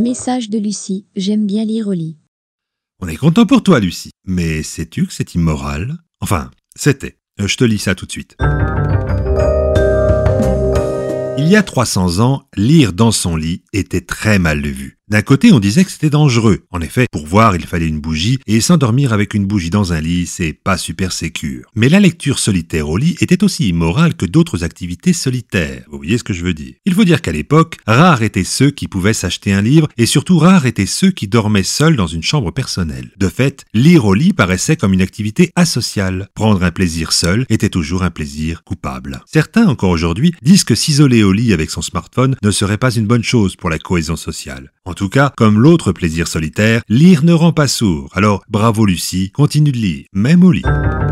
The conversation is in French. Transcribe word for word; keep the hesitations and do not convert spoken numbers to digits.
Message de Lucie, j'aime bien lire au lit. On est content pour toi, Lucie. Mais sais-tu que c'est immoral? Enfin, c'était. Je te lis ça tout de suite. Il y a trois cents ans, lire dans son lit était très mal vu. D'un côté, on disait que c'était dangereux. En effet, pour voir, il fallait une bougie, et s'endormir avec une bougie dans un lit, c'est pas super sécure. Mais la lecture solitaire au lit était aussi immorale que d'autres activités solitaires. Vous voyez ce que je veux dire? Il faut dire qu'à l'époque, rares étaient ceux qui pouvaient s'acheter un livre, et surtout rares étaient ceux qui dormaient seuls dans une chambre personnelle. De fait, lire au lit paraissait comme une activité asociale. Prendre un plaisir seul était toujours un plaisir coupable. Certains, encore aujourd'hui, disent que s'isoler au lit avec son smartphone ne serait pas une bonne chose pour la cohésion sociale. En tout cas, comme l'autre plaisir solitaire, lire ne rend pas sourd. Alors, bravo Lucie, continue de lire, même au lit.